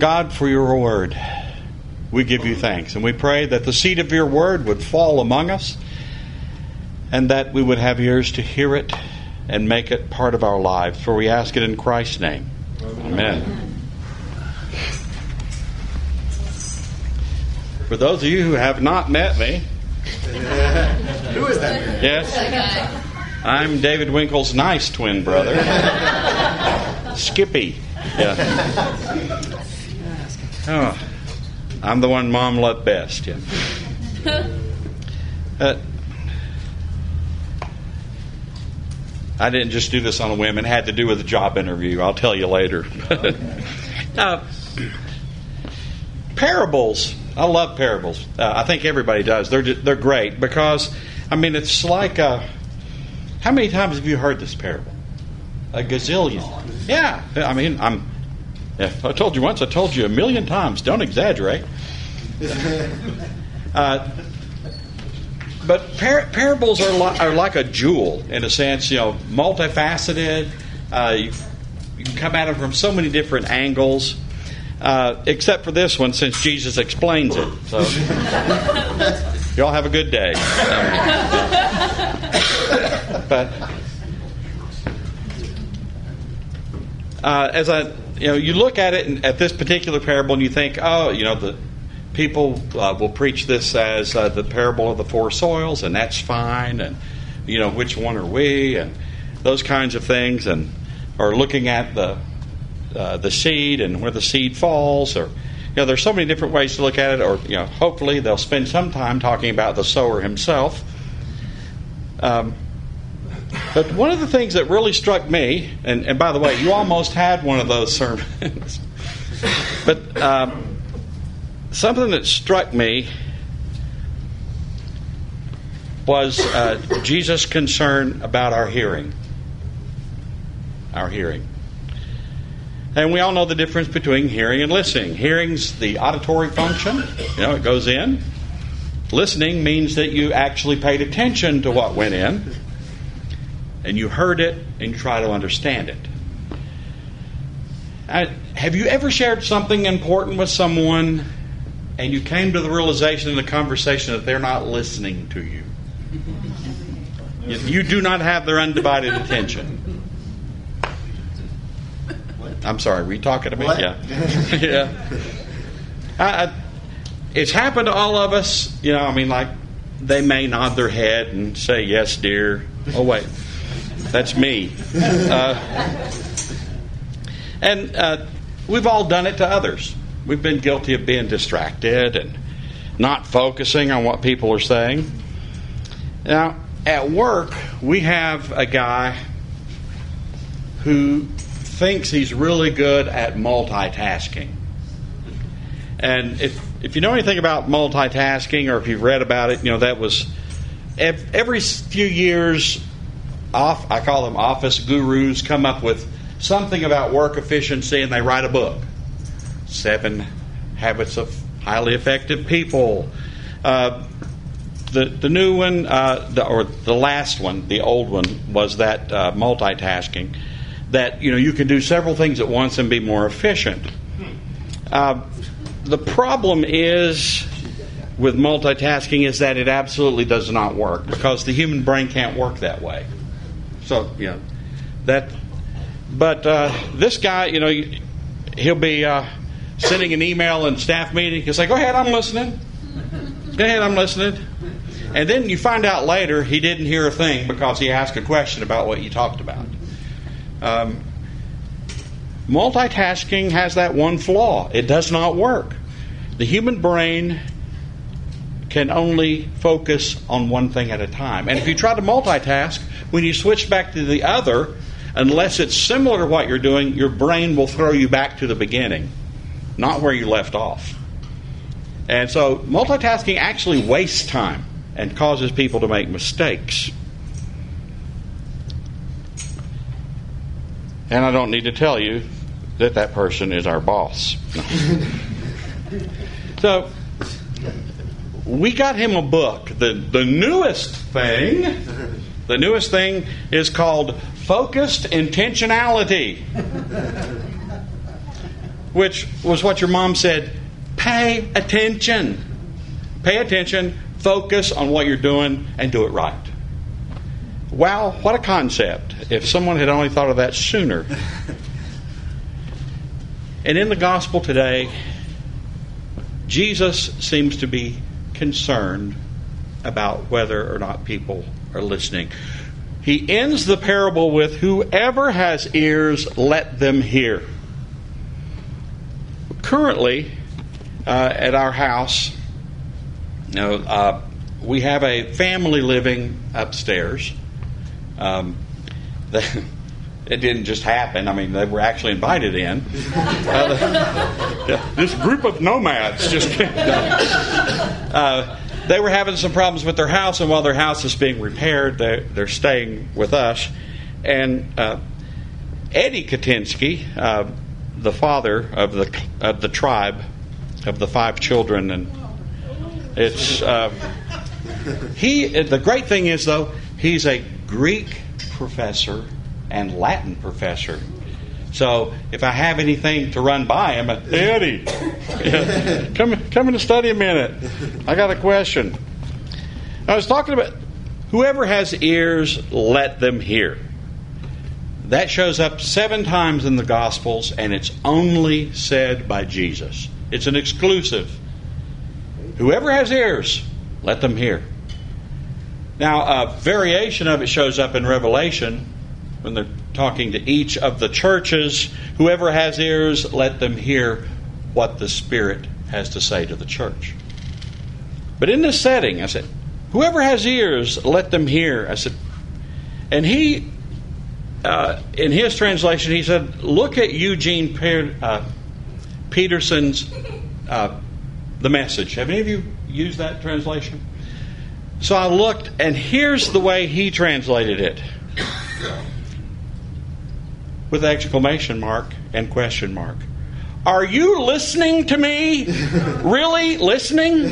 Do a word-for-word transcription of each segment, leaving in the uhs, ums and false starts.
God, for your word, we give you thanks. And we pray that the seed of your word would fall among us, and that we would have ears to hear it and make it part of our lives. For we ask it in Christ's name. Amen. For those of you who have not met me, who is that? Yes, I'm David Winkle's nice twin brother, Skippy. Yeah. Oh, I'm the one Mom loved best. Yeah. Uh, I didn't just do this on a whim. It had to do with a job interview. I'll tell you later. uh, parables. I love parables. Uh, I think everybody does. They're just, they're great because, I mean, it's like a, how many times have you heard this parable? A gazillion. Yeah. I mean, I'm. Yeah, I told you once. I told you a million times. Don't exaggerate. Uh, but par- parables are, li- are like a jewel in a sense. You know, multifaceted. Uh, you, you can come at it from so many different angles. Uh, except for this one, since Jesus explains it. So, y'all have a good day. But uh, as I, you know, you look at it and, at this particular parable, and you think, oh, you know, the people uh, will preach this as uh, the parable of the four soils, and that's fine. And you know, which one are we, and those kinds of things, and or looking at the Uh, the seed and where the seed falls, or you know, there's so many different ways to look at it. Or you know, hopefully they'll spend some time talking about the sower himself. Um, but one of the things that really struck me, and, and by the way, you almost had one of those sermons, but um, something that struck me was uh, Jesus' concern about our hearing. Our hearing. And we all know the difference between hearing and listening. Hearing's the auditory function. You know, it goes in. Listening means that you actually paid attention to what went in, and you heard it, and you try to understand it. Uh, have you ever shared something important with someone, and you came to the realization in the conversation that they're not listening to you? You, you do not have their undivided attention. I'm sorry, were you talking to me? What? Yeah. yeah. I, I, it's happened to all of us. You know, I mean, like, they may nod their head and say, yes, dear. Oh, wait. That's me. Uh, and uh, we've all done it to others. We've been guilty of being distracted and not focusing on what people are saying. Now, at work, we have a guy who thinks he's really good at multitasking. And if if you know anything about multitasking, or if you've read about it, you know that was every few years, off I call them office gurus come up with something about work efficiency, and they write a book. Seven Habits of Highly Effective People. Uh, the the new one, uh, the, or the last one, the old one was that uh, multitasking. That you know you can do several things at once and be more efficient. Uh, the problem is with multitasking is that it absolutely does not work, because the human brain can't work that way. So you know that. But uh, this guy, you know, he'll be uh, sending an email in staff meeting. He'll say, "Go ahead, I'm listening. Go ahead, I'm listening." And then you find out later he didn't hear a thing because he asked a question about what you talked about. Um, multitasking has that one flaw. It does not work. The human brain can only focus on one thing at a time. And if you try to multitask, when you switch back to the other, unless it's similar to what you're doing, your brain will throw you back to the beginning, not where you left off. And so multitasking actually wastes time and causes people to make mistakes. And I don't need to tell you that that person is our boss. So we got him a book. The, the newest thing, the newest thing is called Focused Intentionality. which was what your mom said, pay attention. Pay attention, focus on what you're doing, and do it right. Wow, what a concept. If someone had only thought of that sooner. And in the gospel today, Jesus seems to be concerned about whether or not people are listening. He ends the parable with, whoever has ears, let them hear. Currently, uh, at our house, you know, uh, we have a family living upstairs. Um, the, it didn't just happen. I mean, they were actually invited in. Uh, the, this group of nomads just came down. Uh, they were having some problems with their house, and while their house is being repaired, they're, they're staying with us. And uh, Eddie Katinsky, uh, the father of the of the tribe of the five children, and it's uh, he. The great thing is, though, he's a Greek professor and Latin professor. So if I have anything to run by him, hey, Eddie, come come in to study a minute. I got a question. I was talking about whoever has ears, let them hear. That shows up seven times in the Gospels, and it's only said by Jesus. It's an exclusive. Whoever has ears, let them hear. Now, a variation of it shows up in Revelation when they're talking to each of the churches. Whoever has ears, let them hear what the Spirit has to say to the church. But in this setting, I said, whoever has ears, let them hear. I said, and he, uh, in his translation, he said, look at Eugene per, uh, Peterson's uh, The Message. Have any of you used that translation? So I looked, and here's the way he translated it. With exclamation mark and question mark. Are you listening to me? Really listening?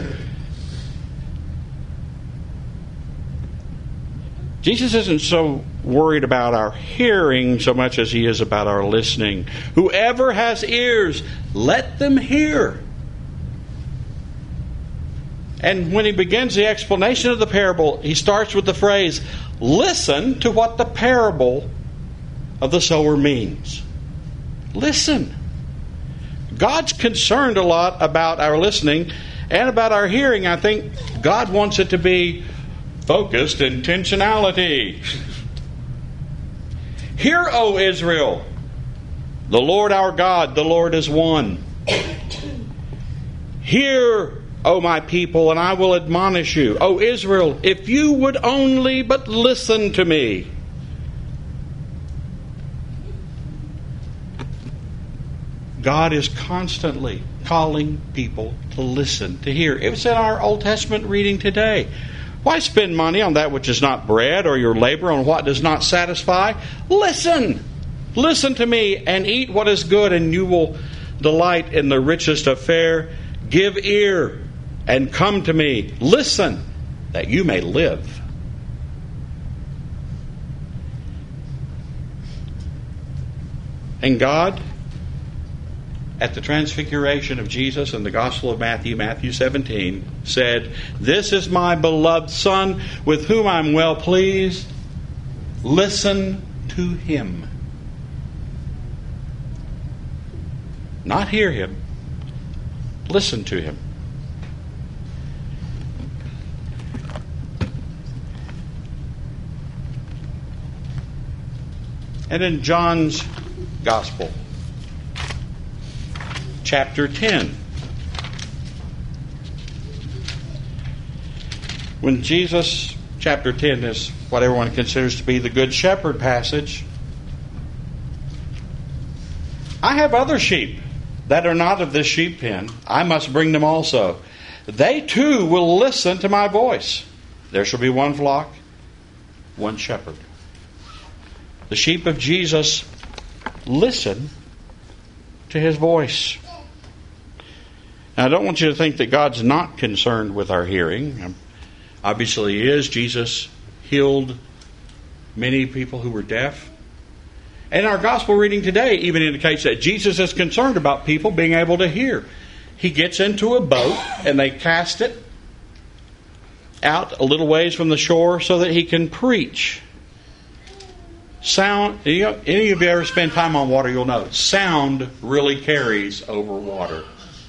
Jesus isn't so worried about our hearing so much as he is about our listening. Whoever has ears, let them hear. And when he begins the explanation of the parable, he starts with the phrase, listen to what the parable of the sower means. Listen. God's concerned a lot about our listening and about our hearing. I think God wants it to be focused intentionality. Hear, O Israel, the Lord our God, the Lord is one. Hear, O my people, and I will admonish you. O Israel, if you would only but listen to me. God is constantly calling people to listen, to hear. It was in our Old Testament reading today. Why spend money on that which is not bread, or your labor on what does not satisfy? Listen! Listen to me and eat what is good, and you will delight in the richest of fare. Give ear and come to me. Listen, that you may live. And God, at the transfiguration of Jesus in the Gospel of Matthew, Matthew seventeen, said, this is my beloved Son, with whom I'm well pleased. Listen to him. Not hear him. Listen to him. And in John's Gospel, chapter ten, when Jesus, chapter ten is what everyone considers to be the Good Shepherd passage. I have other sheep that are not of this sheep pen. I must bring them also. They too will listen to my voice. There shall be one flock, one shepherd. The sheep of Jesus listen to his voice. Now, I don't want you to think that God's not concerned with our hearing. Obviously he is. Jesus healed many people who were deaf. And our gospel reading today even indicates that Jesus is concerned about people being able to hear. He gets into a boat and they cast it out a little ways from the shore so that he can preach. Sound, you know, any of you ever spend time on water, you'll know sound really carries over water.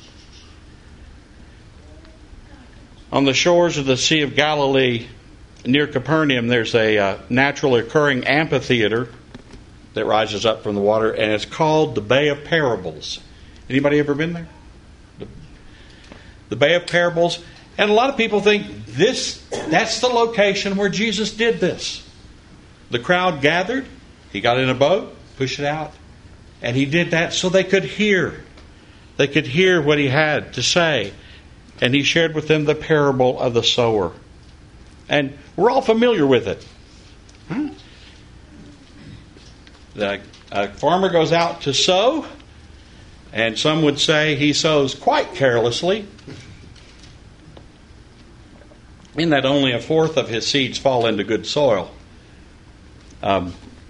On the shores of the Sea of Galilee, near Capernaum, there's a uh, naturally occurring amphitheater that rises up from the water, and it's called the Bay of Parables. Anybody ever been there? The, the Bay of Parables. And a lot of people think this that's the location where Jesus did this. The crowd gathered, he got in a boat, pushed it out, and he did that so they could hear. They could hear what he had to say. And he shared with them the parable of the sower. And we're all familiar with it. Huh? The a farmer goes out to sow, and some would say he sows quite carelessly, in that only a fourth of his seeds fall into good soil. Um,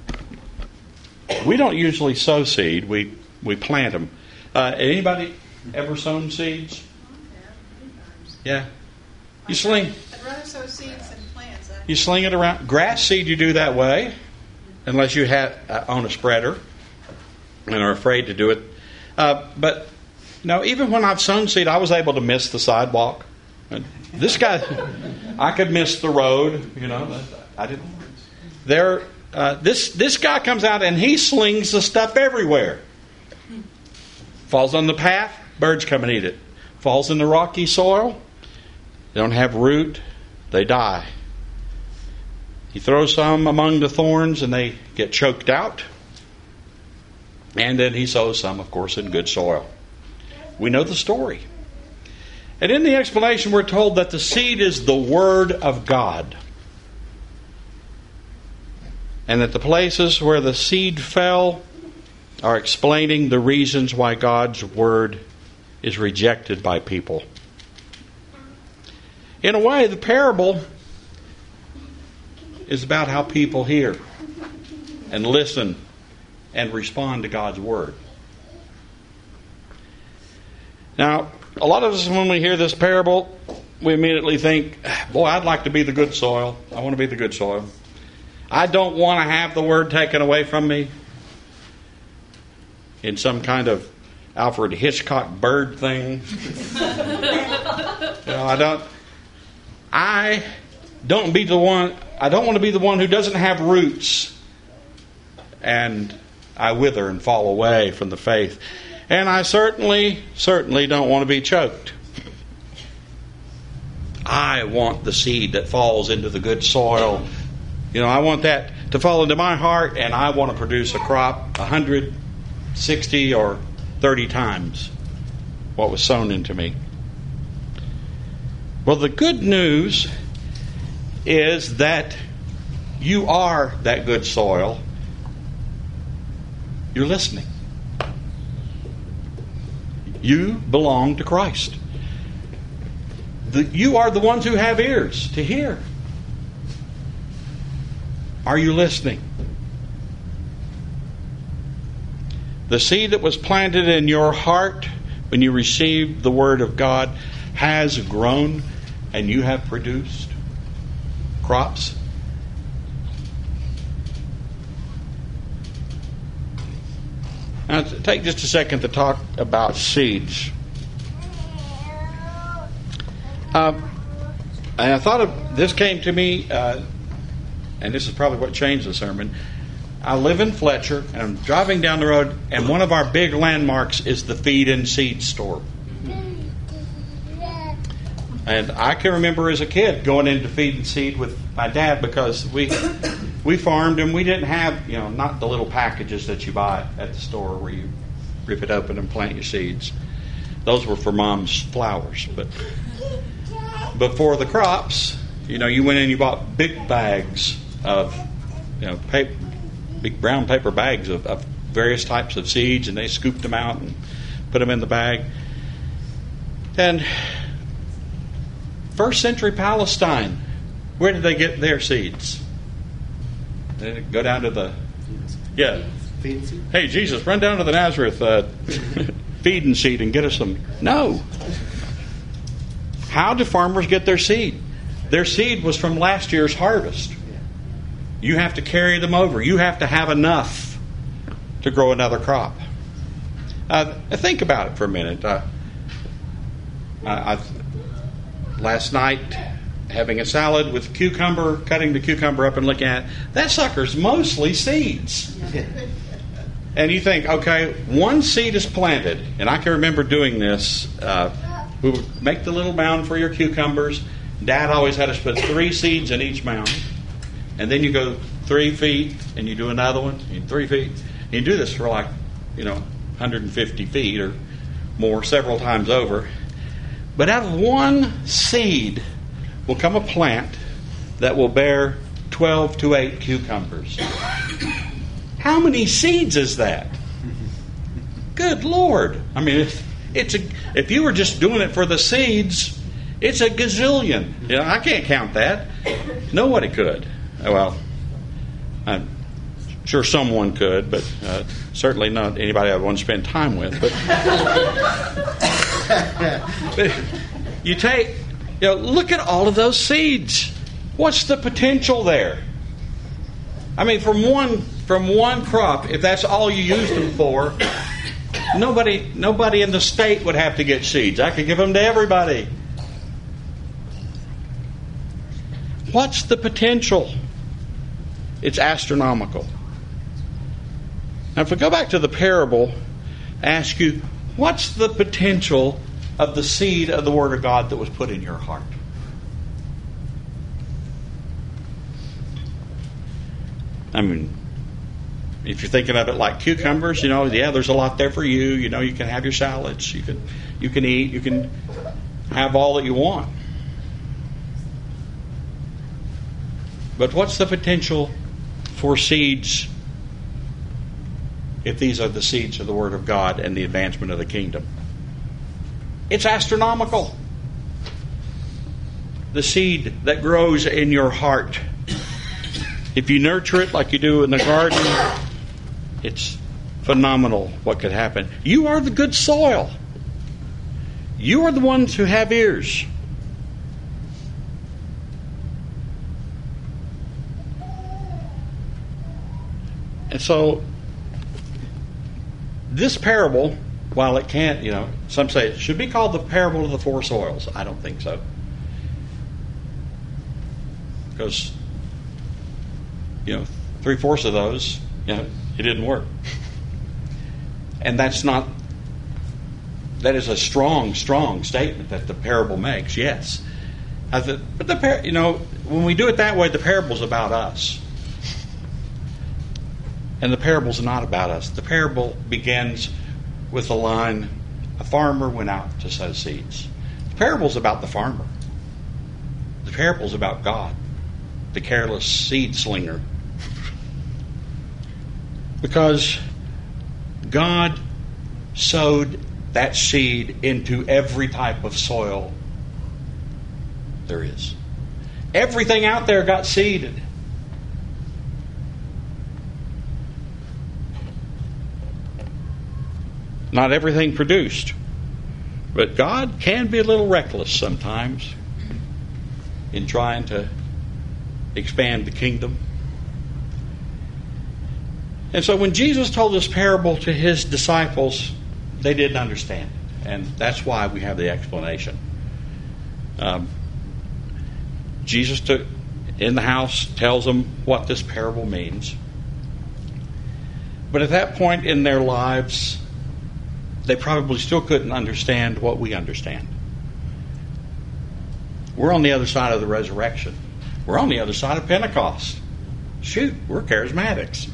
we don't usually sow seed; we we plant them. Uh, anybody ever sown seeds? Yeah, you sling. I'd rather sow seeds than plants. I You sling it around. Grass seed you do that way, unless you have uh, own a spreader and are afraid to do it. Uh, but no, even when I've sown seed, I was able to miss the sidewalk. And this guy, I could miss the road. You know, I didn't. There, uh, this this guy comes out and he slings the stuff everywhere. Falls on the path, birds come and eat it. Falls in the rocky soil, they don't have root, they die. He throws some among the thorns and they get choked out. And then he sows some, of course, in good soil. We know the story. And in the explanation, we're told that the seed is the Word of God. And that the places where the seed fell are explaining the reasons why God's Word is rejected by people. In a way, the parable is about how people hear and listen and respond to God's Word. Now, a lot of us, when we hear this parable, we immediately think, boy, I'd like to be the good soil. I want to be the good soil. I don't want to have the Word taken away from me in some kind of Alfred Hitchcock bird thing. you know, I don't I don't be the one I don't want to be the one who doesn't have roots and I wither and fall away from the faith. And I certainly, certainly don't want to be choked. I want the seed that falls into the good soil. You know, I want that to fall into my heart, and I want to produce a crop one hundred sixty or thirty times what was sown into me. Well, the good news is that you are that good soil. You're listening. You belong to Christ. The, you are the ones who have ears to hear. Are you listening? The seed that was planted in your heart when you received the Word of God has grown, and you have produced crops. Now, take just a second to talk about seeds. Uh, and I thought of this came to me, uh, and this is probably what changed the sermon. I live in Fletcher, and I'm driving down the road, and one of our big landmarks is the Feed and Seed store. And I can remember as a kid going into Feed and Seed with my dad because we we farmed and we didn't have, you know, not the little packages that you buy at the store where you rip it open and plant your seeds. Those were for Mom's flowers. But before the crops, you know, you went in and you bought big bags of, you know, paper, big brown paper bags of, of various types of seeds, and they scooped them out and put them in the bag. And first century Palestine, where did they get their seeds? They go down to the yeah Feed seed? Hey, Jesus, run down to the Nazareth uh, feeding seed and get us some. No. How do farmers get their seed? Their seed was from last year's harvest. You have to carry them over. You have to have enough to grow another crop. Uh, think about it for a minute. Uh, I, I, last night, having a salad with cucumber, cutting the cucumber up and looking at it, that sucker's mostly seeds. And you think, okay, one seed is planted, and I can remember doing this. Uh, we would make the little mound for your cucumbers. Dad always had us put three seeds in each mound. And then you go three feet, and you do another one, and three feet. And you do this for like, you know, one hundred fifty feet or more, several times over. But out of one seed will come a plant that will bear twelve to eight cucumbers. How many seeds is that? Good Lord. I mean, it's, it's a, if you were just doing it for the seeds, it's a gazillion. You know, I can't count that. Nobody could. Well, I'm sure someone could, but uh, certainly not anybody I want to spend time with. But, but you take, you know, look at all of those seeds. What's the potential there? I mean, from one from one crop, if that's all you use them for, nobody nobody in the state would have to get seeds. I could give them to everybody. What's the potential? It's astronomical. Now, if we go back to the parable, ask you, what's the potential of the seed of the Word of God that was put in your heart? I mean, if you're thinking of it like cucumbers, you know, yeah, there's a lot there for you. You know, you can have your salads. You can, you can eat. You can have all that you want. But what's the potential for seeds if these are the seeds of the Word of God and the advancement of the kingdom? It's astronomical. The seed that grows in your heart, if you nurture it like you do in the garden, it's phenomenal what could happen. You are the good soil. You are the ones who have ears. And so, this parable, while it can't, you know, some say it should be called the parable of the four soils. I don't think so. Because, you know, three-fourths of those, you know, it didn't work. And that's not, that is a strong, strong statement that the parable makes, yes. But the, par- you know, when we do it that way, the parable's about us. And the parable's not about us. The parable begins with the line, a farmer went out to sow seeds. The parable's about the farmer. The parable's about God, the careless seed slinger. Because God sowed that seed into every type of soil there is. Everything out there got seeded. Not everything produced. But God can be a little reckless sometimes in trying to expand the kingdom. And so when Jesus told this parable to his disciples, they didn't understand it. And that's why we have the explanation. Um, Jesus took in the house, tells them what this parable means. But at that point in their lives, they probably still couldn't understand what we understand. We're on the other side of the resurrection. We're on the other side of Pentecost. Shoot, we're charismatics.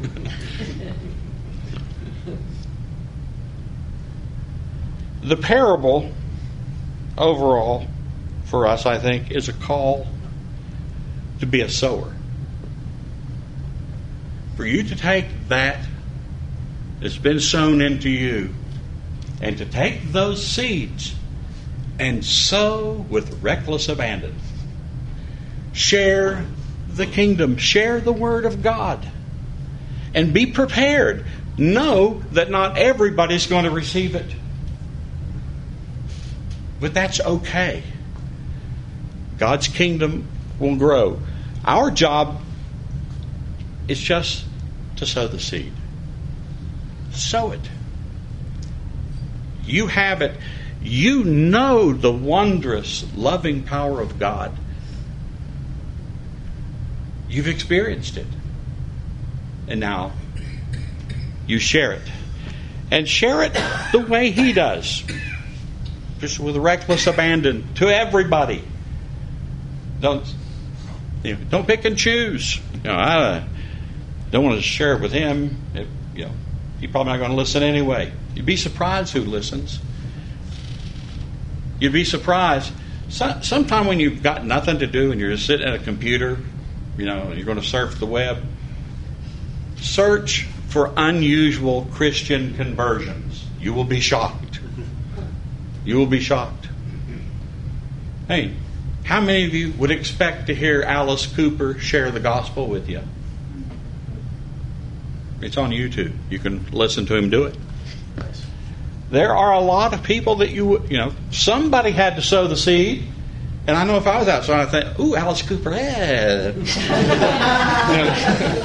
The parable, overall, for us, I think, is a call to be a sower. For you to take that that's been sown into you and to take those seeds and sow with reckless abandon. Share the kingdom. Share the Word of God. and be prepared. Know that not everybody's going to receive it. But that's okay. God's kingdom will grow. Our job is just to sow the seed. Sow it. You have it. You know the wondrous, loving power of God. You've experienced it. And now you share it. And share it the way He does. Just with reckless abandon to everybody. Don't, you know, don't pick and choose. You know, I don't want to share it with him. If, you know, he's probably not going to listen anyway. You'd be surprised who listens. You'd be surprised. So, sometime when you've got nothing to do and you're just sitting at a computer, you know, you're going to surf the web, search for unusual Christian conversions. You will be shocked. You will be shocked. Hey, how many of you would expect to hear Alice Cooper share the gospel with you? It's on YouTube. You can listen to him do it. There are a lot of people that you, you know, somebody had to sow the seed. And I know if I was outside, I'd think, ooh, Alice Cooper, yeah. You know,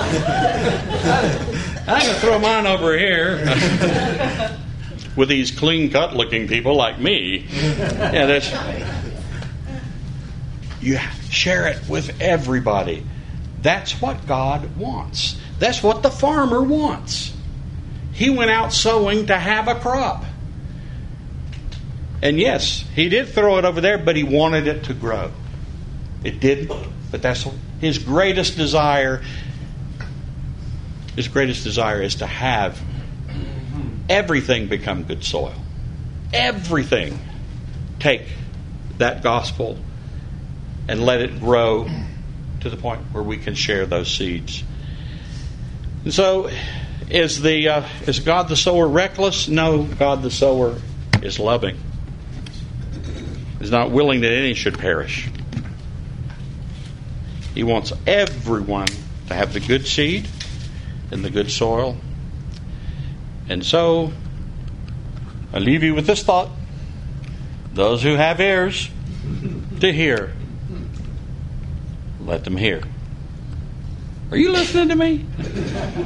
I can throw mine over here. With these clean-cut looking people like me. Yeah, that's... You share it with everybody. That's what God wants. That's what the farmer wants. He went out sowing to have a crop. And yes, he did throw it over there, but he wanted it to grow. It didn't, but that's his greatest desire. His greatest desire is to have everything become good soil. Everything. Take that gospel and let it grow to the point where we can share those seeds. And so, is the uh, is God the sower reckless? No, God the sower is loving. He's not willing that any should perish. He wants everyone to have the good seed and the good soil. And so, I leave you with this thought. Those who have ears to hear, let them hear. Are you listening to me?